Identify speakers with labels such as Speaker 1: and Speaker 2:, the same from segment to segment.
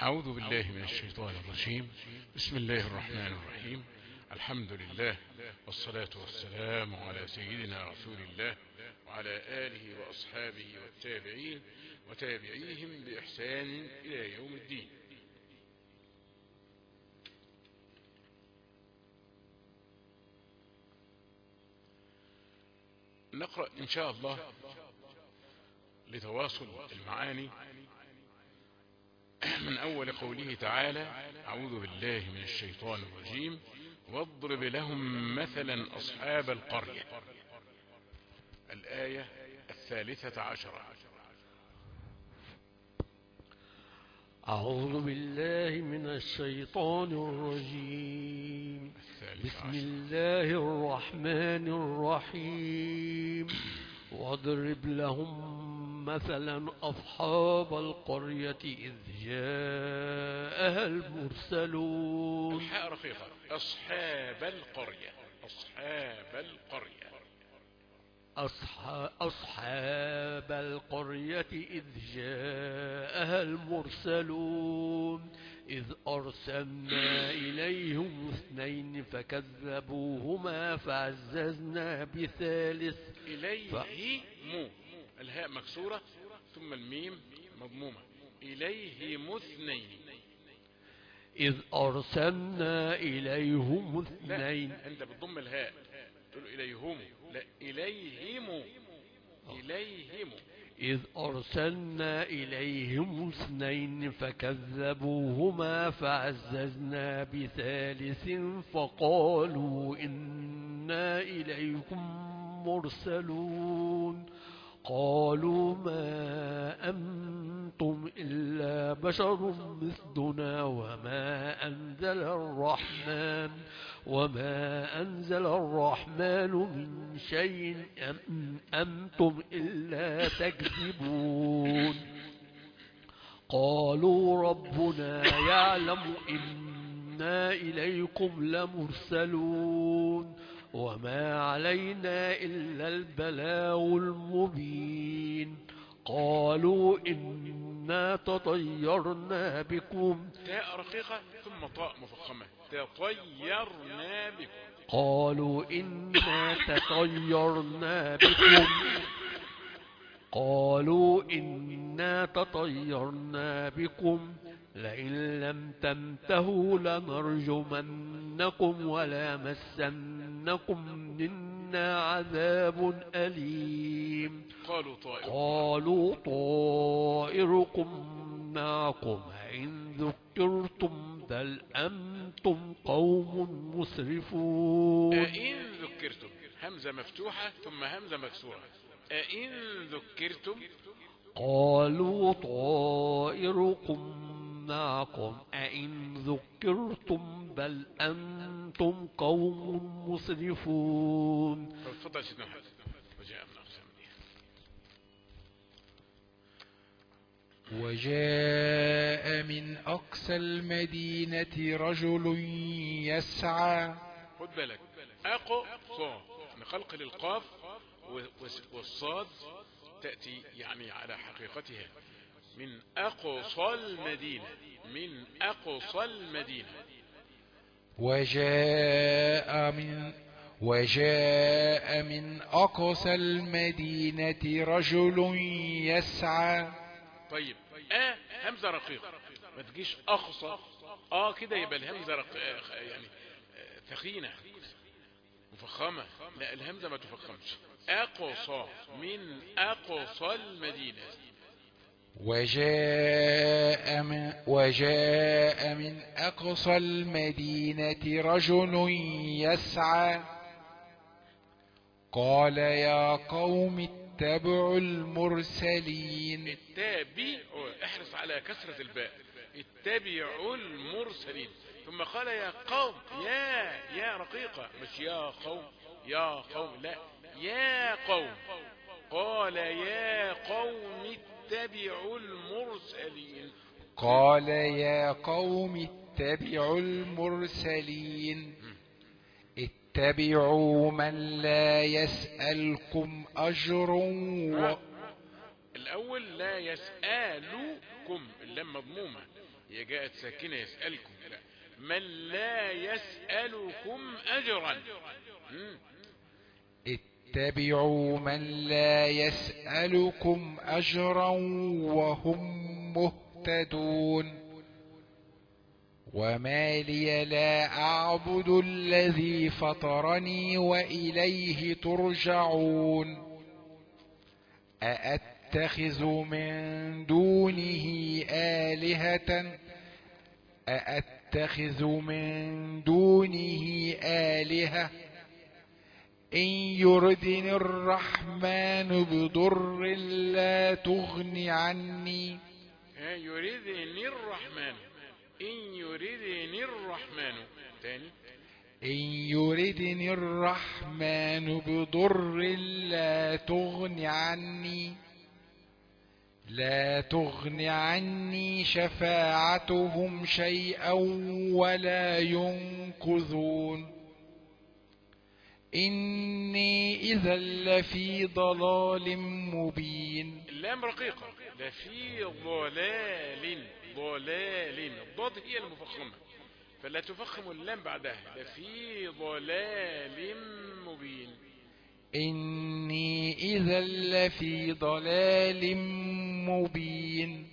Speaker 1: أعوذ بالله من الشيطان الرجيم. بسم الله الرحمن الرحيم. الحمد لله والصلاة والسلام على سيدنا رسول الله وعلى آله وأصحابه والتابعين وتابعيهم بإحسان إلى يوم الدين. نقرأ إن شاء الله لتواصل المعاني من أول قوله تعالى: أعوذ بالله من الشيطان الرجيم، واضرب لهم مثلا أصحاب القرية. الآية 13.
Speaker 2: أعوذ بالله من الشيطان الرجيم. بسم الله الرحمن الرحيم. واضرب لهم مثلا أصحاب القرية إذ جاءها المرسلون.
Speaker 1: الحاء رقيقة. أصحاب القرية. أصحاب القرية.
Speaker 2: أصحاب القرية إذ جاءها المرسلون إذ أرسلنا إليهم اثنين فكذبوهما فعززنا بثالث.
Speaker 1: إليهم الهاء مكسورة ثم الميم مضمومة. إليهم اثنين.
Speaker 2: إذ أرسلنا إليهم اثنين.
Speaker 1: لا، أنت بتضم الهاء تقول إليهم. لا، إليهم. إليهم.
Speaker 2: إذ أرسلنا إليهم اثنين فكذبوهما فعززنا بثالث فقالوا إنا إليكم مرسلون. قالوا ما أنتم إلا بشر مثلنا وما أنزل الرحمن من شيء أنتم إلا تكذبون. قالوا ربنا يعلم إنا إليكم لمرسلون وما علينا إلا البلاغ المبين. قالوا إنا تطيرنا بكم.
Speaker 1: تاء رقيقة ثم طاء مفخمة. تطيرنا بكم.
Speaker 2: قالوا إنا تطيرنا بكم. قالوا إنا تطيرنا بكم لئن لم تنتهوا لنرجمنكم وليمسنكم منا عذاب أليم. قالوا طائركم معكم إن ذكرتم بل أنتم قوم مسرفون.
Speaker 1: أئن ذكرتم همزة مفتوحة ثم همزة مكسورة. أئن ذكرتم.
Speaker 2: قالوا طائركم معكم أئن ذكرتم بل أنتم قوم مسرفون.
Speaker 1: تفضل سيدنا محمد.
Speaker 3: وجاء من أقصى المدينة رجل يسعى.
Speaker 1: خد بالك. أقصى نقلقل القاف والصاد تأتي يعني على حقيقتها من أقصى المدينة. من أقصى المدينة.
Speaker 3: وجاء من أقصى المدينة رجل يسعى.
Speaker 1: طيب همزة رقيقة ما تجيش أقصى كده يبقى الهمزة يعني ثخينة مفخمة. لا، الهمزة ما تفخمش. أقصى من أقصى المدينة.
Speaker 3: وجاء من أقصى المدينة رجل يسعى. قال يا قوم اتبعوا المرسلين.
Speaker 1: احرص على كسرة الباء. اتبعوا المرسلين. ثم قال يا قوم. يا رقيقة مش يا قوم. يا قوم لا، يا قوم. قال يا قوم اتبعوا المرسلين.
Speaker 3: قال يا قوم اتبعوا المرسلين. اتبعوا من لا يسألكم أجرا.
Speaker 1: الأول لا يسألكم اللام مضمومة هي جاءت ساكنة يسألكم، لا، من لا يسألكم أجرا.
Speaker 3: اتبعوا من لا يسألكم أجرا وهم مهتدون. وما لي لا أعبد الذي فطرني وإليه ترجعون. أأتخذ من دونه آلهة إن يردني الرحمن بضر لا تغن عني.
Speaker 1: يريدني الرحمن، إن يريدني الرحمن، تاني،
Speaker 3: إن يردني الرحمن بضر لا تغن عني شفاعتهم شيئا ولا ينقذون. إني إذا لفي ضلال مبين.
Speaker 1: اللام رقيقة، لفي ضلال، الضاد هي المفخمة فلا تفخم اللام بعدها، لفي ضلال مبين.
Speaker 3: إني إذا لفي ضلال مبين.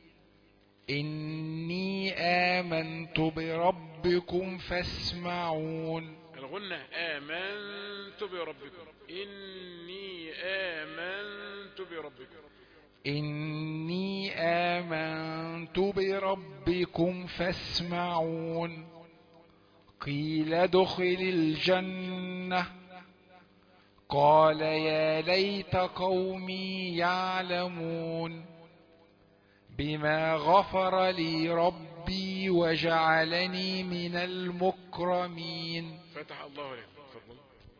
Speaker 3: إني آمنت بربكم فاسمعون.
Speaker 1: الغنة آمنت بربكم، إني آمنت بربكم.
Speaker 3: إني آمنت بربكم فاسمعون. قيل ادخل الجنة قال يا ليت قومي يعلمون بما غفر لي ربي وجعلني من المكرمين.
Speaker 1: فتح الله لك، تفضل.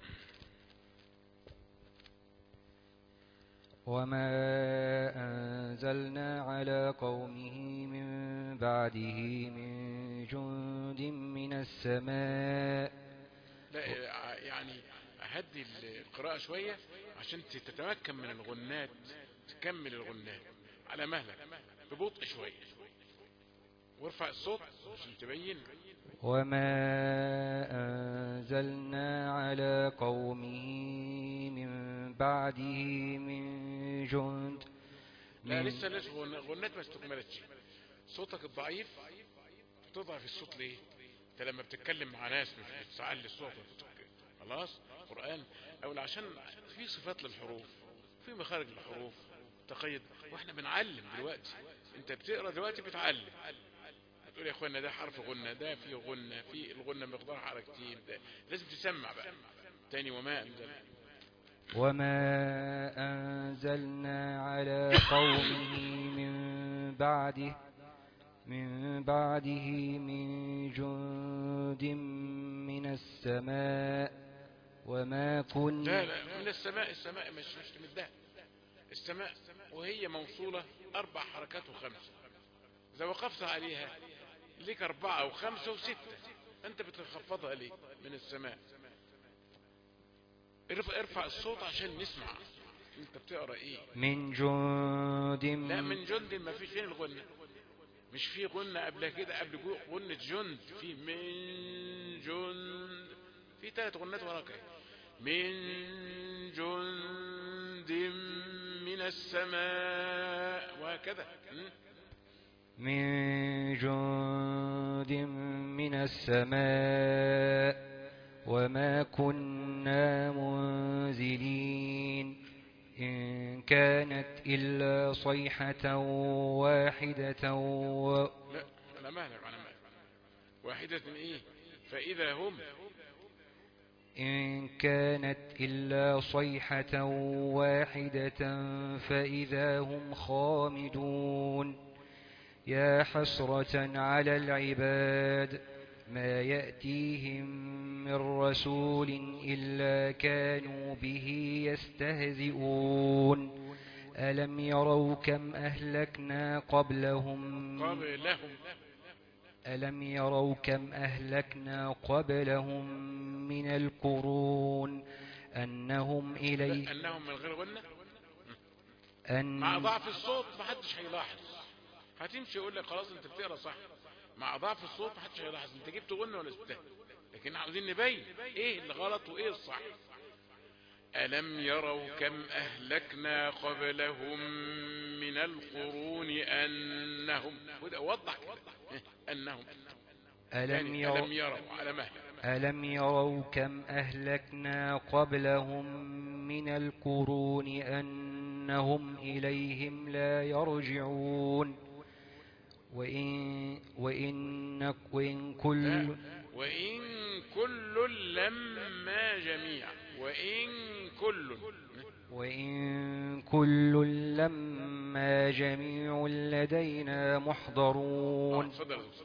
Speaker 4: وما أنزلنا على قومه من بعده من جند من السماء.
Speaker 1: لا يعني أهدي القراءة شوية عشان تتمكن من الغنات، تكمل الغنات على مهلك ببطء شوية، وارفع الصوت عشان تبين.
Speaker 4: وما أنزلنا على قومه من بعده من جند.
Speaker 1: لا لسه غنات ما استكملتش. صوتك الضعيف بتضعف الصوت ليه؟ انت لما بتتكلم مع ناس مش بتعلي الصوت، خلاص قرآن أو عشان في صفات للحروف، في مخارج للحروف تقيد، واحنا بنعلم دلوقتي. انت بتقرأ دلوقتي بتعلم، تقول يا اخوانا ده حرف غنة، ده في غنة، في الغنة مقدار حركتين، ده لازم تسمع بقى تاني.
Speaker 4: وما أنزلنا على قومه من بعده من جند من السماء وما كنا.
Speaker 1: لا من السماء مش من السماء وهي موصولة 4 حركات و5، إذا وقفت عليها ليك 4 و5 و6، أنت بتخفضها ليه؟ من السماء. ارفع الصوت عشان نسمع أنت بتقرأ إيه.
Speaker 4: من جند.
Speaker 1: لا من جند ما فيش، فين الغنة؟ مش في غنة قبل كده، قبل غنة جند، في من جند، في 3 غنات وراك. من جند من السماء وهكذا.
Speaker 4: من جند من السماء وما كنا منزلين إن كانت إلا صيحة واحدة
Speaker 1: لا أنا مهلك واحدة إيه؟ فإذا هم.
Speaker 4: إن كانت إلا صيحة واحدة فإذا هم خامدون. يا حسرة على العباد ما يأتيهم من رسول إلا كانوا به يستهزئون. ألم يروا كم أهلكنا قبلهم من القرون أنهم
Speaker 1: من غير غنة مع ضعف الصوت محدش هيلاحظ، هتمشي يقول لك خلاص انت بتقرا صح. مع ضعف الصوت محدش هيلاحظ انت جبت غنى ولا سبتها، لكن عاوزين نبين ايه اللي غلط وايه الصح. ألم يروا كم أهلكنا قبلهم من القرون أنهم، وضح كده أنهم
Speaker 4: ألم
Speaker 1: ألم يروا على مهل.
Speaker 4: ألم يروا كم أهلكنا قبلهم من القرون أنهم إليهم لا يرجعون وإن
Speaker 1: كل لما جميع،
Speaker 4: وإن كل لما جميع لدينا محضرون.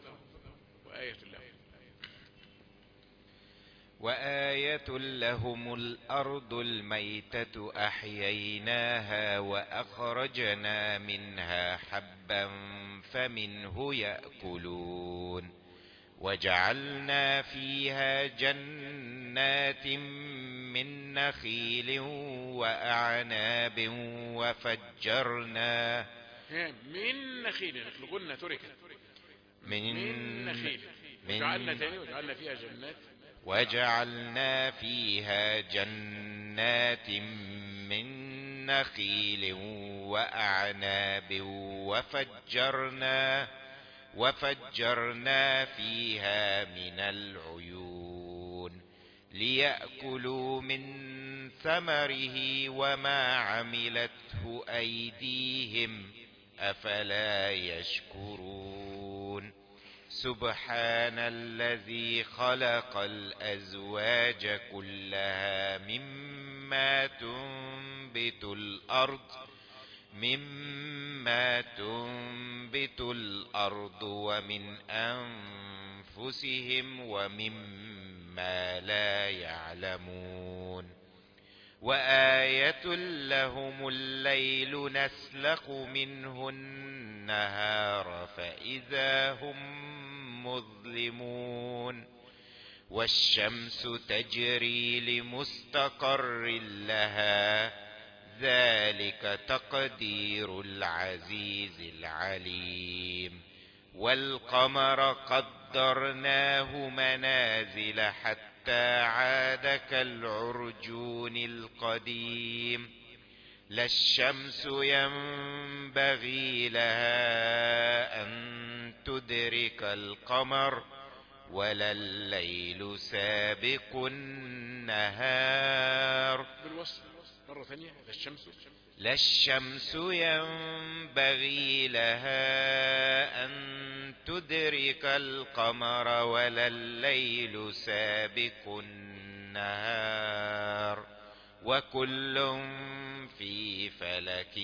Speaker 5: وآية لهم الأرض الميتة أحييناها وأخرجنا منها حبا فمنه يأكلون وجعلنا فيها جنات من نخيل وأعناب وفجرنا
Speaker 1: من نخيل، قلنا تركت
Speaker 5: من
Speaker 1: نخيل، وجعلنا تاني وجعلنا فيها جنات،
Speaker 5: وجعلنا فيها جنات من نخيل وأعناب وفجرنا فيها من العيون ليأكلوا من ثمره وما عملته أيديهم أفلا يشكرون. سبحان الذي خلق الأزواج كلها مما تنبت الأرض ومن أنفسهم ومما لا يعلمون. وآية لهم الليل نسلخ منه النهار فإذا هم مظلمون. والشمس تجري لمستقر لها ذلك تقدير العزيز العليم. والقمر قدرناه منازل حتى عاد كالعرجون القديم. لا الشمس ينبغي لها أن تدرك القمر ولا الليل سابق النهار.
Speaker 1: بالوصف مرة ثانية،
Speaker 5: لا الشمس ينبغي لها أن تدرك القمر ولا الليل سابق النهار وكل في فلك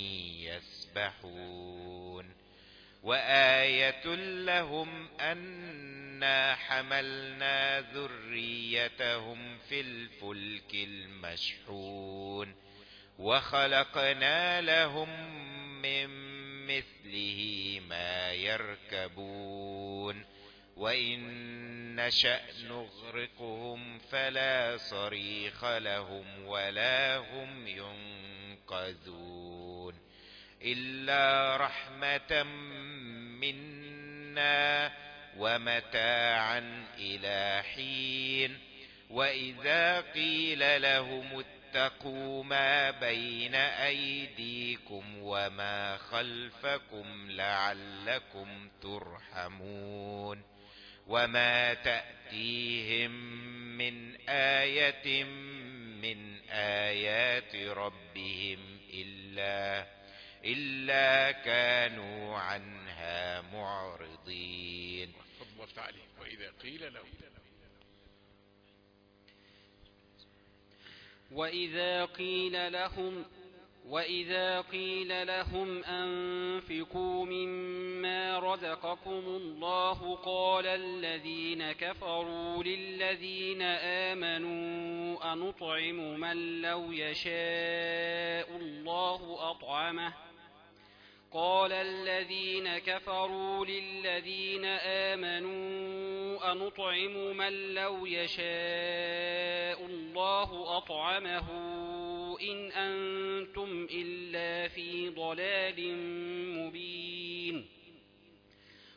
Speaker 5: يسبحون. وآية لهم أنا حملنا ذريتهم في الفلك المشحون وخلقنا لهم من مثله ما يركبون وإن نشأ نغرقهم فلا صريخ لهم ولا هم ينقذون إلا رحمة منا ومتاعا إلى حين. وإذا قيل لهم اتقوا ما بين أيديكم وما خلفكم لعلكم ترحمون. وما تأتيهم من آية من آيات ربهم إلا كانوا عنها معرضين.
Speaker 6: وإذا قيل لهم أنفقوا مما رزقكم الله قال الذين كفروا للذين آمنوا أنطعم من لو يشاء الله أطعمه قال الذين كفروا للذين آمنوا أنطعم من لو يشاء الله أطعمه إن أنتم إلا في ضلال مبين.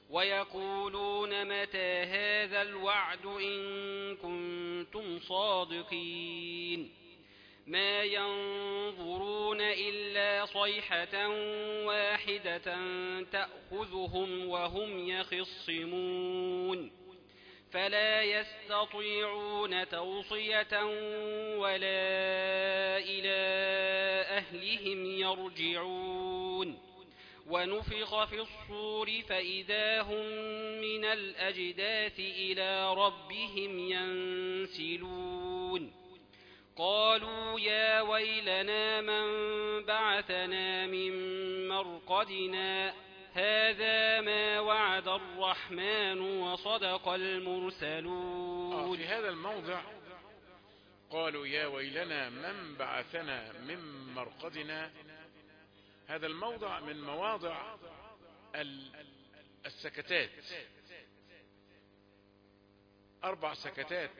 Speaker 6: ويقولون متى هذا الوعد إن كنتم صادقين ما ينظرون إلا صيحة واحدة تأخذهم وهم يخصمون فلا يستطيعون توصية ولا إلى أهلهم يرجعون ونفخ في الصور فإذا هم من الأجداث إلى ربهم ينسلون قالوا يا ويلنا من بعثنا من مرقدنا هذا ما وعد الرحمن وصدق المرسلون.
Speaker 1: في هذا الموضع قالوا يا ويلنا من بعثنا من مرقدنا. هذا الموضع من مواضع السكتات، 4 سكتات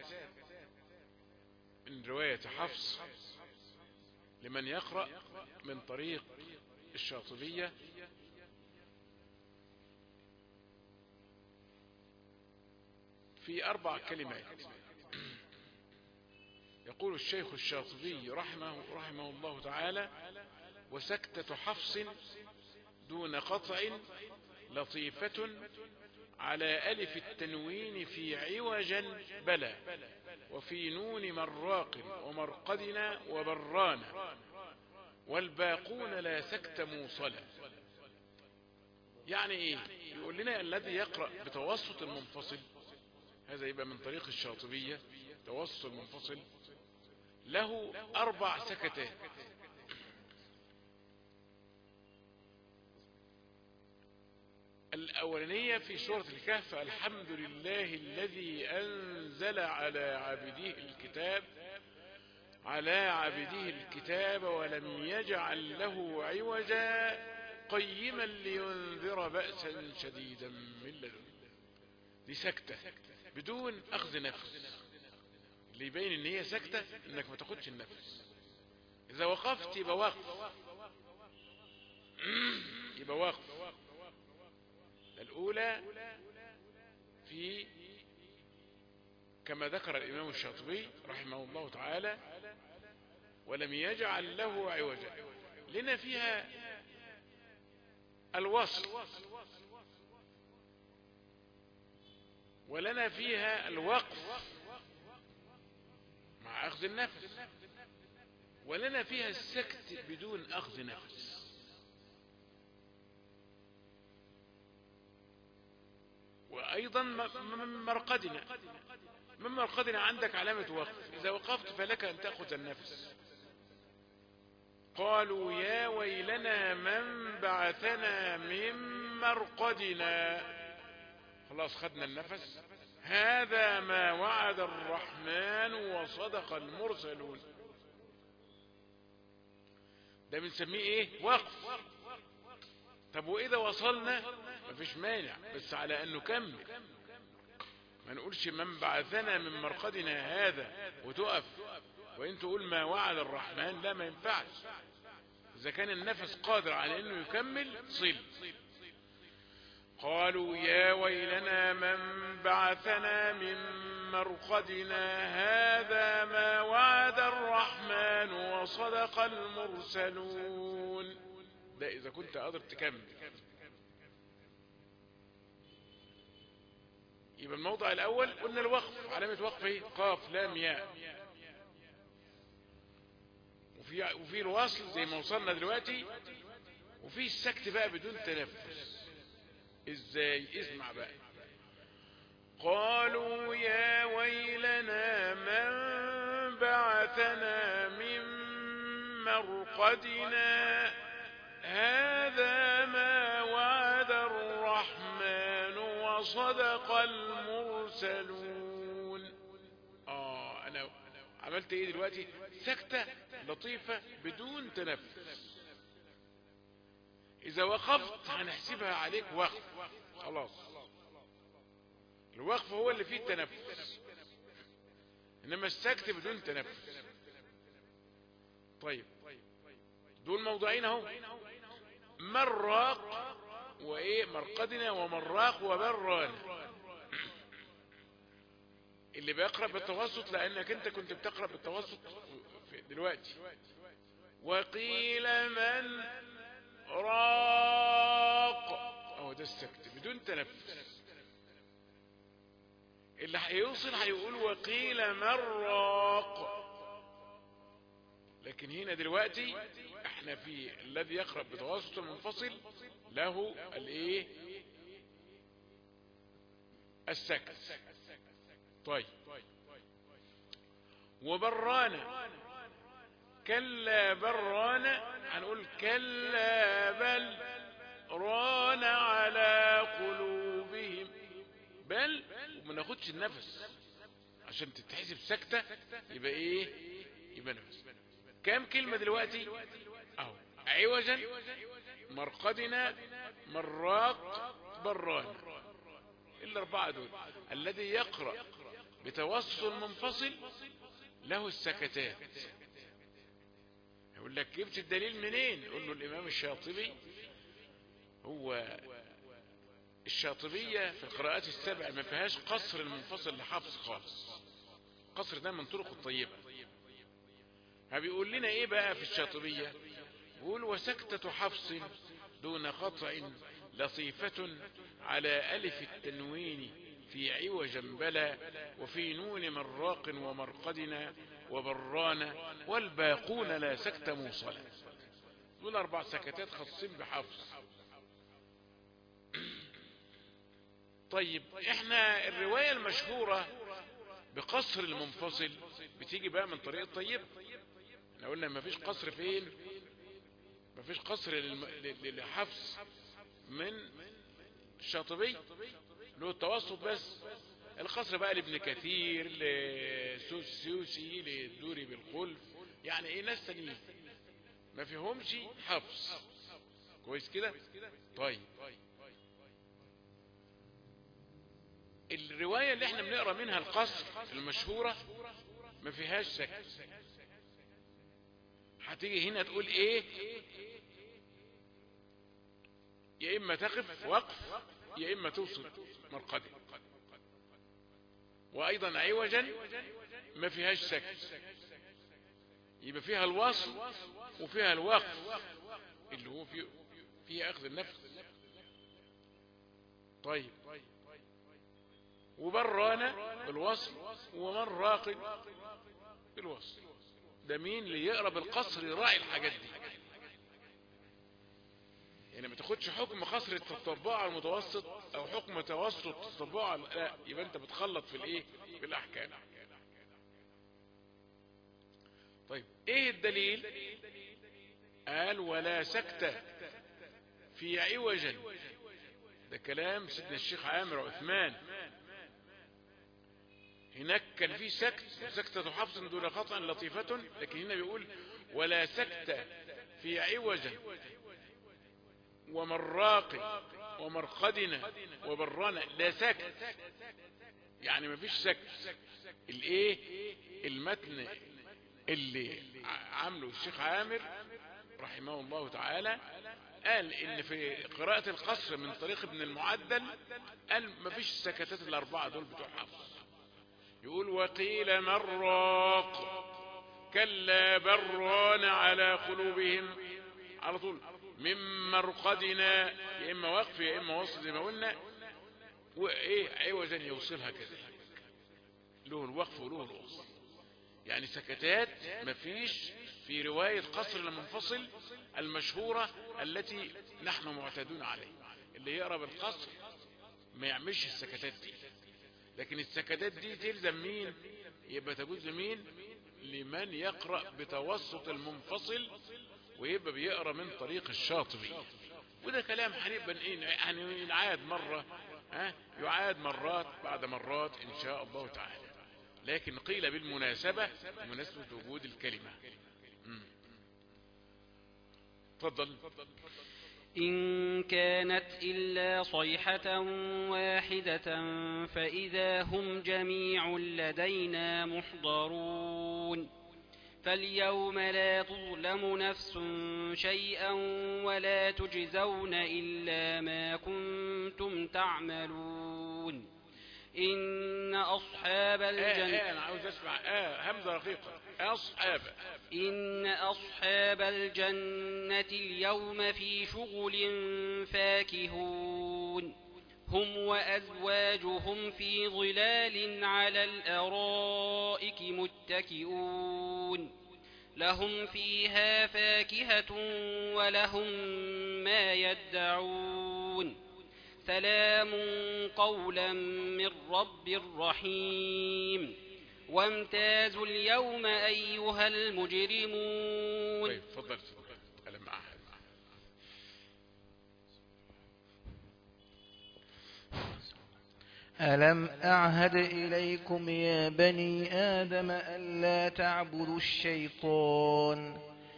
Speaker 1: من رواية حفص لمن يقرأ من طريق الشاطبية. في 4 كلمات. يقول الشيخ الشاطبي رحمه الله تعالى: وسكتة حفص دون قطع لطيفة على ألف التنوين في عوجا بلا وفي نون مراق ومرقدنا وبرانا والباقون لا سكت موصلا. يعني ايه؟ يقول لنا الذي يقرأ بتوسط المنفصل، هذا يبقى من طريق الشاطبية، توسط المنفصل له 4 سكتات. الأولانية في سورة الكهف: الحمد لله الذي أنزل على عبده الكتاب ولم يجعل له عوجا قيما لينذر بأسا شديدا من لدنه. دي سكتة بدون أخذ نفس، اللي يبين ان هي سكتة انك ما تاخدش النفس. إذا وقفت يبقى وقف. الأولى في كما ذكر الإمام الشاطبي رحمه الله تعالى: ولم يجعل له عوجا، لنا فيها الوصل ولنا فيها الوقف مع أخذ النفس، ولنا فيها السكت بدون أخذ نفس. وأيضا من مرقدنا عندك علامة وقف، إذا وقفت فلك أن تأخذ النفس. قالوا يا ويلنا من بعثنا من مرقدنا، خلاص خدنا النفس. هذا ما وعد الرحمن وصدق المرسلون. ده بنسميه ايه؟ وقف. طب واذا وصلنا مفيش مانع، بس على ان نكمل، ما نقولش من بعثنا من مرقدنا هذا وتقف وان تقول ما وعد الرحمن، لا ما ينفعش. اذا كان النفس قادر على انه يكمل صل. قالوا يا ويلنا من بعثنا من مرقدنا هذا ما وعد الرحمن وصدق المرسلون. ده إذا كنت قادر تكمل. يبقى الموضع الأول قلنا الوقف، علامة وقف ايه؟ قاف لام ياء. وفي الوصل زي ما وصلنا دلوقتي، وفي السكت بقى بدون تنفس. ازاي؟ اسمع بقى. قالوا يا ويلنا من بعثنا من مرقدنا هذا ما وعد الرحمن وصدق المرسلون. انا عملت ايه دلوقتي؟ سكتة لطيفة بدون تنفس. اذا وقفت هنحسبها عليك وقف، خلاص. الوقف هو اللي فيه التنفس، انما السكت بدون تنفس. طيب دول موضعين اهو: مراق وإيه مرقدنا ومراق وبرانا. اللي بيقرأ بالتوسط لأنك أنت كنت بتقرأ بالتوسط دلوقتي. وقيل من راق، أهو ده السكت بدون تنفس. اللي هيوصل هيقول وقيل من راق. لكن هنا دلوقتي احنا في الذي يقرأ بتوسط المنفصل له الايه السكت. طيب وبرانا، كلا برانا، هنقول كلا بل ران على قلوبهم. بل وما ناخدش النفس عشان تتحسب سكتة، يبقى ايه؟ يبقى نفس. كام كلمة دلوقتي اهو؟ عوجا، مرقدنا، مراق، بران. الاربعة دول الذي يقرأ بتوسط المنفصل له السكتات. يقول لك جبت الدليل منين؟ يقول له الامام الشاطبي. هو الشاطبية في القراءات السبع ما فيهاش قصر المنفصل لحفص خالص. قصر ده من طرق الطيبة. بيقول لنا ايه بقى في الشاطبية؟ يقول وسكتة حفص دون قطع لطيفة على ألف التنوين في عوجا بلا وفي نون مراق ومرقدنا وبرانا والباقون لا سكت موصلا. دول 4 سكتات خاصين بحفص. طيب احنا الرواية المشهورة بقصر المنفصل بتيجي بقى من طريق الطيبة. احنا قلنا ما فيش قصر فين؟ ما فيش قصر لحفص من الشاطبي له التوسط بس. القصر بقى لابن كثير، لسوسي، للدوري بالخلف، يعني ايه ناس تانيين ما فيهمش حفص. كويس كده؟ طيب الرواية اللي احنا بنقرأ منها القصر المشهورة ما فيهاش سكت. هتيجي هنا تقول ايه؟ يا اما تقف وقف يا اما توصل مرقدة. وايضا عوجا ما فيهاش سكت، يبقى فيها الوصل وفيها الوقف اللي هو فيها اخذ النفس. طيب وبرانا بالوصل ومن راق بالوصل. ده مين اللي يقرأ بالقصر يراعي الحاجات دي؟ يعني ما تاخدش حكم قصر تطبقه على المتوسط او حكم توسط تطبقه على، لا، يبقى انت بتخلط في الايه؟ بالاحكام. طيب ايه الدليل؟ قال ولا سكت في عوجا. ده كلام سيدنا الشيخ عامر عثمان. هناك كان في سكتة حفص دون قطع لطيفة، لكن هنا بيقول ولا سكت في عوجا ومراق ومرقدنا وبرانا. لا سكت، يعني ما فيش سكت. الايه؟ المتن اللي عامله الشيخ عامر رحمه الله تعالى قال ان في قراءة القصر من طريق ابن المعدل قال ما فيش السكتات ال4 دول بتوع حفص. يقول وقيل مراق كلا بران على قلوبهم على طول من مرقدنا، يا اما وقف يا اما وصل زي ما قلنا. وايه عوجا يوصلها كده، له الوقف وله الوصل. يعني سكتات مفيش في رواية قصر المنفصل المشهورة التي نحن معتادون عليها. اللي يقرأ بالقصر ما يعملش السكتات دي، لكن السكتات دي تلزم مين؟ يبقى تجوز لمين؟ لمن يقرأ بتوسط المنفصل ويبقى بيقرأ من طريق الشاطبي. وده كلام هنبقى يعني يعاد مرة، يعاد مرات بعد مرات ان شاء الله تعالى. لكن قيل بالمناسبة مناسبة وجود الكلمة. تفضل.
Speaker 6: إن كانت إلا صيحة واحدة فإذا هم جميع لدينا محضرون فاليوم لا تظلم نفس شيئا ولا تجزون إلا ما كنتم تعملون. إن أصحاب الجنة
Speaker 1: أنا عاوز أسمع همزة رقيقة.
Speaker 6: إن أصحاب الجنة اليوم في شغل فاكهون هم وأزواجهم في ظلال على الأرائك متكئون لهم فيها فاكهة ولهم ما يدعون سلام قولا من رب رحيم. وامتازوا اليوم أيها المجرمون.
Speaker 1: طيب تفضل تتكلم معها.
Speaker 7: ألم أعهد إليكم يا بني آدم ألا تعبدوا الشيطان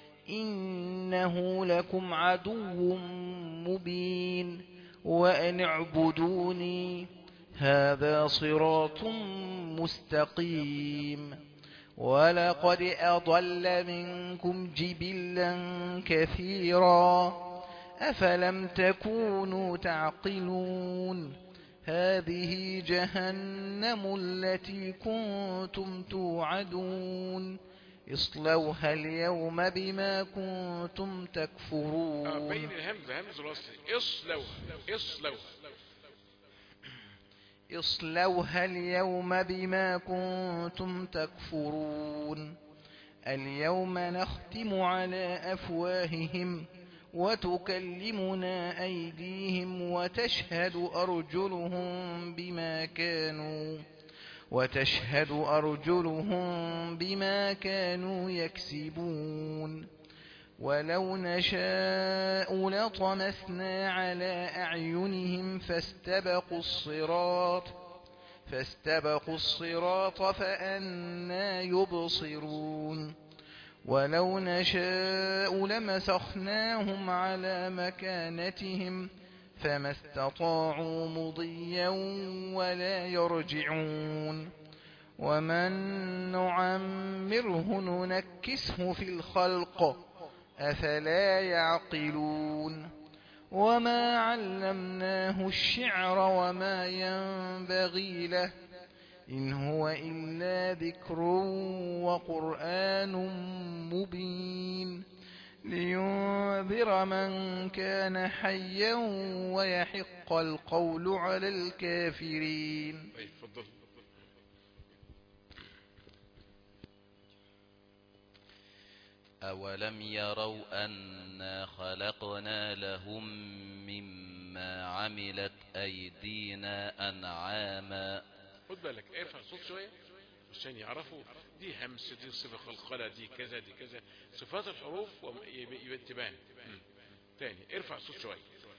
Speaker 7: إنه لكم عدو مبين وأن اعبدوني هذا صراط مستقيم. ولقد أضل منكم جبلا كثيرا أفلم تكونوا تعقلون. هذه جهنم التي كنتم توعدون اصلوها اليوم بما كنتم تكفرون.
Speaker 1: بين الهمزة همزة الوصل.
Speaker 7: اصلوها اليوم بما كنتم تكفرون. اليوم نختم على أفواههم وتكلمنا أيديهم وتشهد أرجلهم بما كانوا يكسبون. ولو نشاء لطمسنا على أعينهم فاستبقوا الصراط فأنى يبصرون. ولو نشاء لمسخناهم على مكانتهم فما استطاعوا مضيا ولا يرجعون. ومن نعمره ننكسه في الخلق أفلا يعقلون. وما علمناه الشعر وما ينبغي له إن هو إلا ذكر وقرآن مبين لينذر من كان حيا ويحق القول على الكافرين.
Speaker 8: أولم يروا أنا خلقنا لهم مما عملت أيدينا أنعاما.
Speaker 1: خد بالك ارفع صوت شوية عشان يعرفوا دي همس دي صفة خلقلة دي كذا دي كذا صفات الحروف تبان. تاني ارفع صوت شوية.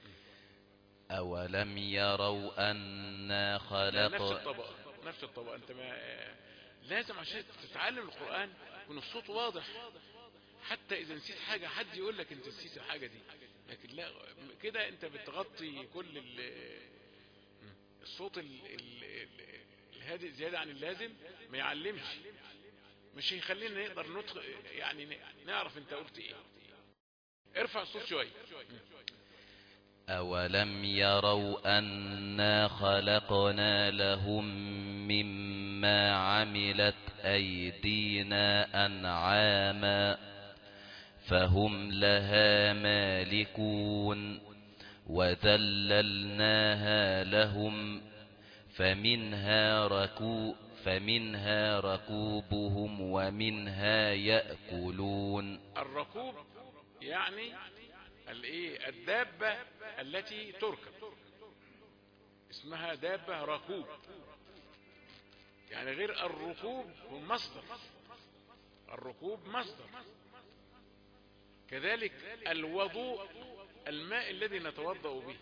Speaker 8: أولم يروا أنا
Speaker 1: نفس الطبقة انت ما لازم عشان تتعلم القرآن يكون الصوت واضح. حتى اذا نسيت حاجة حد يقول لك انت نسيت الحاجة دي لكن لا كده انت بتغطي كل الصوت الهادئ زيادة عن اللازم ما يعلمش مش هيخلينا نقدر نطق يعني نعرف انت قلت ايه. ارفع الصوت شوية.
Speaker 8: أولم يروا أنا خلقنا لهم مما عملت أيدينا أنعاما فهم لها مالكون وذللناها لهم فمنها ركوبهم ومنها يأكلون.
Speaker 1: الركوب يعني الدابة التي تركب اسمها دابة ركوب يعني غير الركوب هو مصدر. الركوب مصدر. كذلك الوضوء الماء الذي نتوضأ به.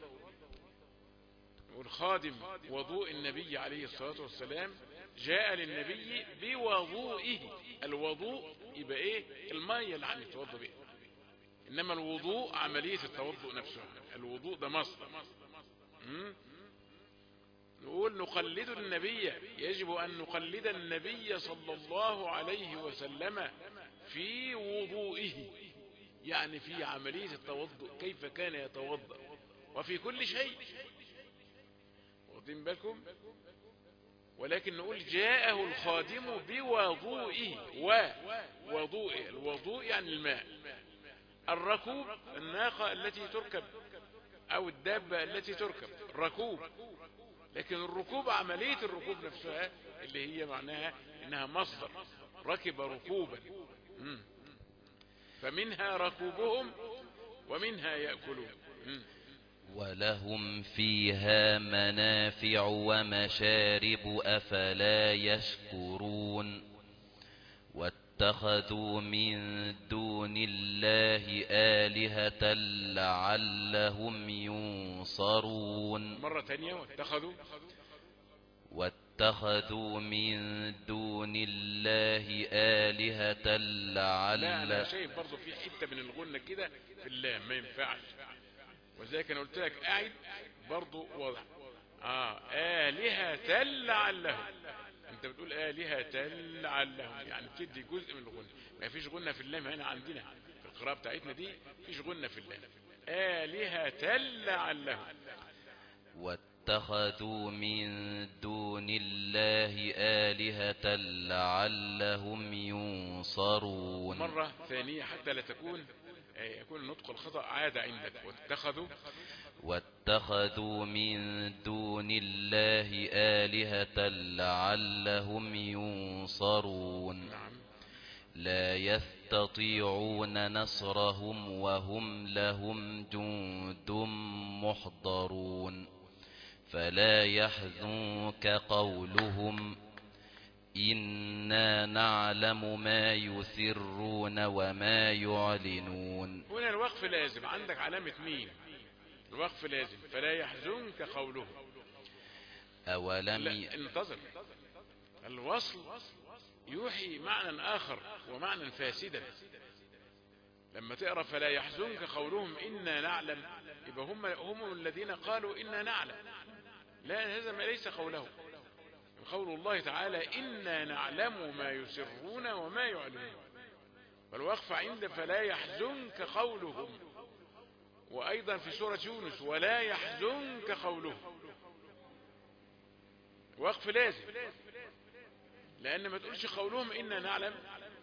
Speaker 1: والخادم وضوء النبي عليه الصلاة والسلام جاء للنبي بوضوئه. الوضوء يبقى ايه المية اللي هنتوضأ بها انما الوضوء عملية التوضؤ نفسه. الوضوء ده مصدر. نقول نقلد النبي يجب ان نقلد النبي صلى الله عليه وسلم في وضوئه، يعني في عملية التوضؤ كيف كان يتوضأ، وفي كل شيء، واخدين بالكم؟ ولكن نقول جاءه الخادم بوضوئه، ووضوئه، الوضوء يعني الماء. الركوب الناقة التي تركب او الدابة التي تركب ركوب، لكن الركوب عملية الركوب نفسها اللي هي معناها انها مصدر ركب ركوبا. فمنها ركوبهم ومنها يأكلون.
Speaker 8: ولهم فيها منافع ومشارب أفلا يشكرون واتخذوا من دون الله آلهة لعلهم ينصرون.
Speaker 1: مرة تانية،
Speaker 8: واتخذوا من دون الله آلهة
Speaker 1: لا أنا
Speaker 8: لعلهم.
Speaker 1: شايف برضو في حتة من الغنة كده في اللام ما ينفعش، وذلك أنا قلت لك أعد برضو واضح. آلهة لعلهم، أنت بتقول آلهة لعلهم، يعني بتدي جزء من الغنة. ما فيش غنة في اللام هنا عندنا في القراءة بتاعتنا دي، فيش غنة في اللام. آلهة لعلهم.
Speaker 8: واتخذوا من دون الله آلهة لعلهم ينصرون.
Speaker 1: مرة ثانية حتى لا يكون النطق الخطأ عادة عندك.
Speaker 8: واتخذوا من دون الله آلهة لعلهم ينصرون. لا يستطيعون نصرهم وهم لهم جند محضرون. فلا يحزنك قولهم إنا نعلم ما يسرون وما يعلنون.
Speaker 1: هنا الوقف لازم، عندك علامة مين؟ الوقف لازم. فلا يحزنك قولهم. انتظر، الوصل يوحي معنى آخر ومعنى فاسدا. لما تقرأ فلا يحزنك قولهم إنا نعلم، يبقى هم الذين قالوا إنا نعلم. لا، هذا ما ليس قوله. قول الله تعالى إنا نعلم ما يسرون وما يعلنون، والوقف عند فلا يحزنك قولهم. وأيضا في سورة يونس ولا يحزنك قولهم، وقف لازم، لأن ما تقولش قولهم إنا نعلم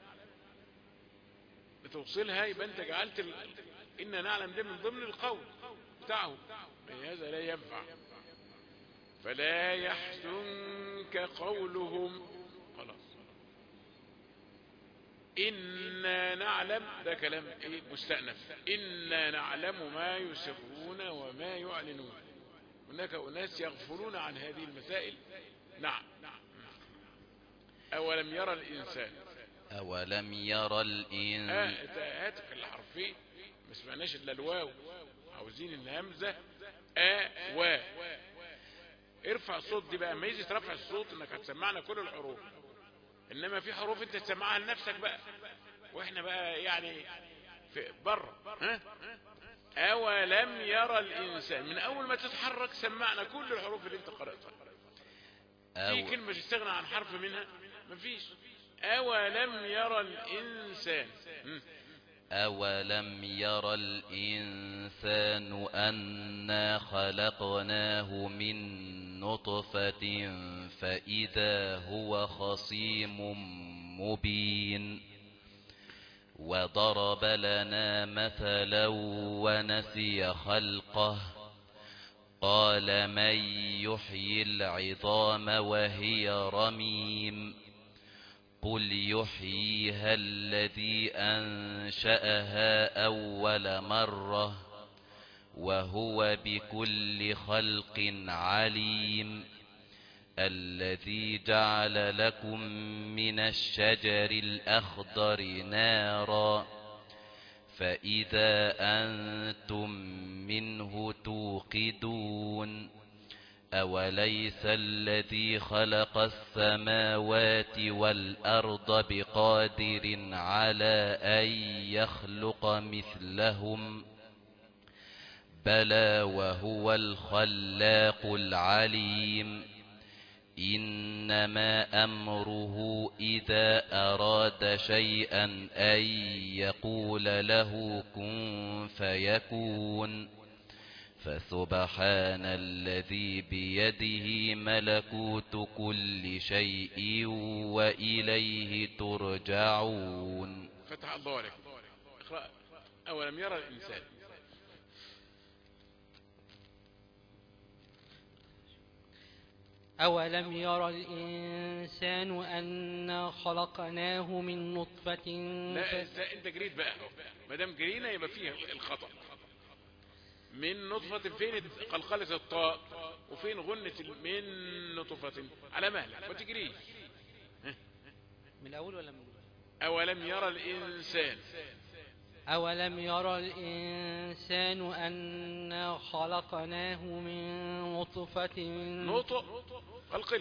Speaker 1: بتوصلها، يبقى أنت جعلت إنا نعلم ده من ضمن القول بتاعه، هذا لا ينفع. فلا يحزنك قولهم، خلاص. إنا نعلم ده كلام مستأنف. إنا نعلم ما يسرون وما يعلنون. هناك أناس يغفلون عن هذه المسائل. نعم. أولم يرى الإنسان،
Speaker 8: أولم يرى الإنسان.
Speaker 1: هاتك الحرفين ما سمعناش إلا الواو، عاوزين الهمزة و. ارفع الصوت دي بقى، ميزة رفع الصوت انك هتسمعنا كل الحروف، انما في حروف انت تسمعها لنفسك بقى، واحنا بقى يعني في بره. اولم يرى الانسان، من اول ما تتحرك سمعنا كل الحروف اللي انت قرأتها. في كلمة تستغنى عن حرف منها؟ مفيش. اولم يرى الانسان.
Speaker 8: أولم يرى الإنسان أنا خلقناه من نطفة فإذا هو خصيم مبين. وضرب لنا مثلا ونسي خلقه قال من يحيي العظام وهي رميم. قل يحييها الذي أنشأها أول مرة وهو بكل خلق عليم. الذي جعل لكم من الشجر الأخضر نارا فإذا أنتم منه توقدون. أوليس الذي خلق السماوات والأرض بقادر على أن يخلق مثلهم بلى وهو الخلاق العليم. إنما أمره إذا أراد شيئا أن يقول له كن فيكون فسبحان الذي بيده ملكوت كل شيء وإليه ترجعون.
Speaker 1: فتح الله عليك. اقرأ. أولم يرى الإنسان.
Speaker 6: أولم يرى الإنسان أنا خلقناه من نطفة
Speaker 1: لا انت جريت بقى اهو، ما دام جرينا يبقى فيه الخطأ. من نطفة، فين قلقلة الطاء وفين غنة من نطفة؟ على مهلك ما تجريش.
Speaker 6: من الأول ولا من
Speaker 1: أولم يرى الإنسان.
Speaker 6: أولم يرى الإنسان أنا خلقناه من نطفة
Speaker 1: قلقل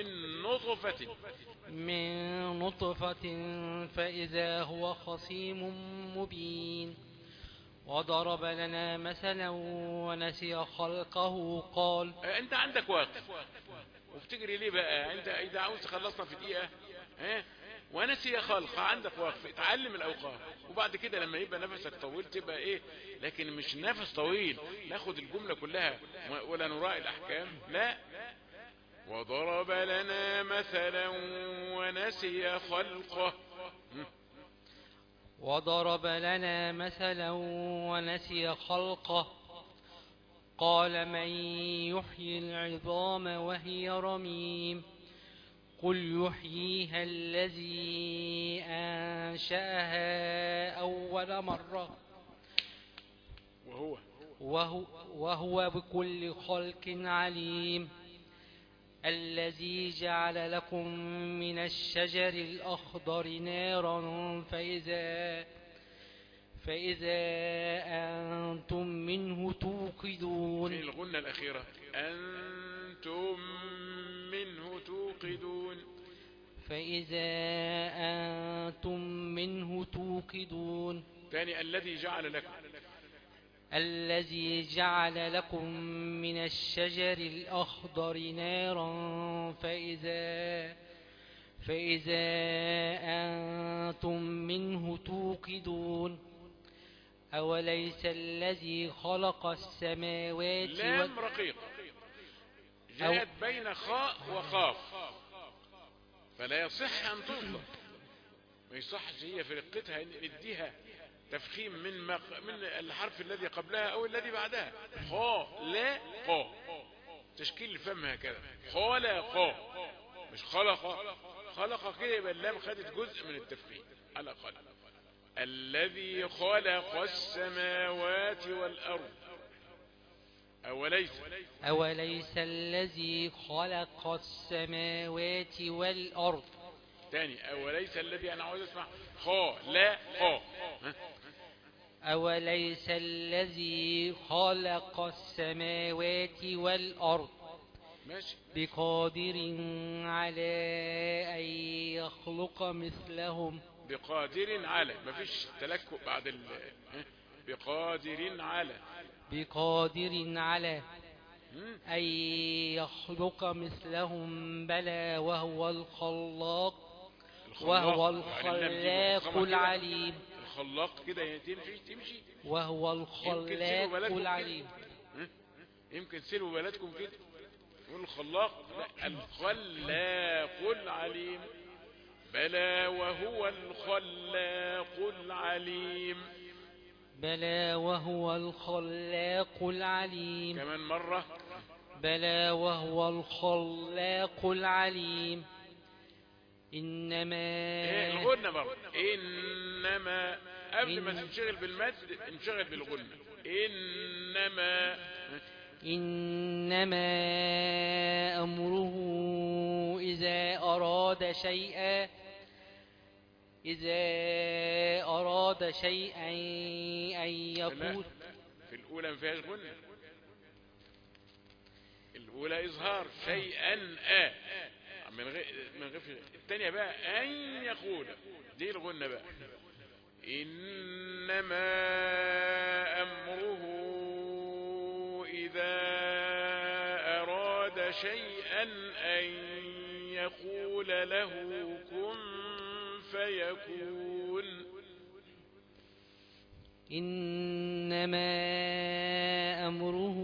Speaker 1: من نطفة
Speaker 6: فإذا هو خصيم مبين وضرب لنا مثلا ونسي خلقه قال.
Speaker 1: انت عندك وقت وبتجري ليه بقى؟ انت اذا عاوز تخلصنا في دقيقة ونسي خلق، عندك وقف، اتعلم الاوقاف وبعد كده لما يبقى نفسك طويل تبقى ايه، لكن مش نفس طويل ناخد الجملة كلها ولا نراعي الاحكام. لا. وضرب لنا مثلا ونسي خلقه.
Speaker 6: وضرب لنا مثلا ونسي خلقه قال من يحيي العظام وهي رميم قل يحييها الذي أنشأها أول مرة وهو بكل خلق عليم الذي جعل لكم من الشجر الأخضر نارا فإذا أنتم منه توقدون.
Speaker 1: في الغنة الأخيرة أنتم منه توقدون.
Speaker 6: فإذا أنتم منه توقدون.
Speaker 1: ثاني
Speaker 6: الذي جعل لكم من الشجر الأخضر نارا فإذا أنتم منه توقدون. أوليس الذي خلق السماوات
Speaker 1: لام رقيقة جاءت بين خاء وخاف فلا يصح أن تطلق، ما يصحش هي في رقتها نديها تفخيم من الحرف الذي قبلها او الذي بعدها. خلق تشكيل الفم هكذا، خلق مش خلق كده يبقى اللام خدت جزء من التفخيم على الاقل. الذي خلق السماوات والارض.
Speaker 6: أوليس الذي خلق السماوات والأرض.
Speaker 1: تاني أوليس الذي، أنا عاوز أسمع خلق.
Speaker 6: أوليس الذي خلق السماوات والأرض
Speaker 1: ماشي.
Speaker 6: بقادر على أن يخلق مثلهم.
Speaker 1: بقادر على، مفيش تلكؤ بعد بقادر على
Speaker 6: أن يخلق مثلهم بلى وهو الخلاق العليم.
Speaker 1: الخلاق كده تمشي
Speaker 6: وهو الخلاق العليم.
Speaker 1: يمكن سلوا بلدكم كده يقول الخلاق، لا الخلاق العليم. بلى وهو الخلاق العليم.
Speaker 6: بلى وهو الخلاق العليم.
Speaker 1: كمان مرة.
Speaker 6: بلى وهو الخلاق العليم. إنما
Speaker 1: الغنة برضه إنما قبل ما تنشغل بالمد انشغل بالغنة.
Speaker 6: إنما أمره إذا أراد شيئا أن يقول.
Speaker 1: في الأولى ما فيهاش غنة، الأولى إظهار شيئا من غير الثانية بقى أن يقول، دي الغنة بقى. إنما أمره إذا أراد شيئا أن يقول له كن فيكون.
Speaker 6: إنما أمره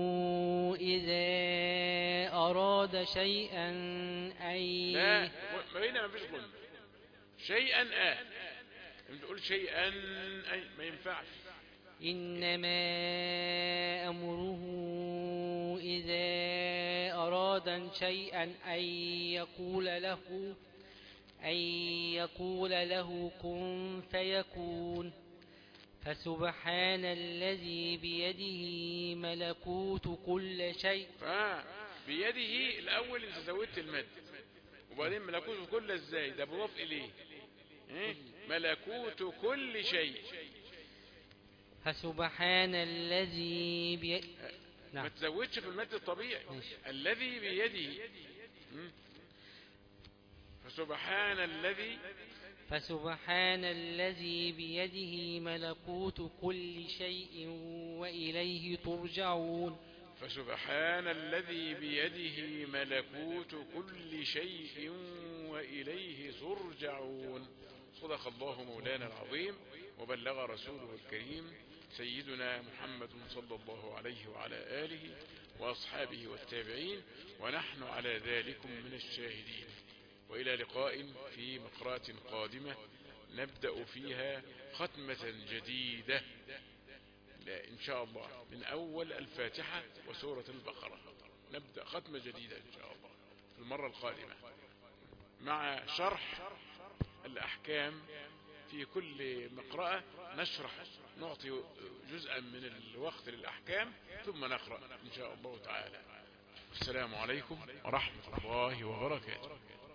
Speaker 6: إذا أراد شيئا أن
Speaker 1: لا، ما فيش ظلم. شيئا ما تقول شيئا ما ينفعش.
Speaker 6: إنما أمره إذا أراد شيئا أن يقول له كن فيكون. فسبحان الذي بيده ملكوت كل شيء.
Speaker 1: بيده الأول أنت زودت المد، وبعدين ملكوت كل ازاي؟ ده بضاف إليه. ملكوت كل شيء.
Speaker 6: فسبحان الذي بيده. نعم.
Speaker 1: ما تزودش في المد الطبيعي. الذي بيده. فسبحان الذي
Speaker 6: بيده ملكوت كل شيء وإليه ترجعون.
Speaker 1: فسبحان الذي بيده ملكوت كل شيء وإليه ترجعون. صدق الله مولانا العظيم وبلغ رسوله الكريم سيدنا محمد صلى الله عليه وعلى آله وأصحابه والتابعين، ونحن على ذلك من الشاهدين. وإلى لقاء في مقرأة قادمة نبدأ فيها ختمة جديدة إن شاء الله من أول الفاتحة وسورة البقرة. نبدأ ختمة جديدة إن شاء الله في المرة القادمة مع شرح الأحكام. في كل مقرأة نشرح، نعطي جزءا من الوقت للأحكام ثم نقرأ إن شاء الله تعالى. السلام عليكم ورحمة الله وبركاته.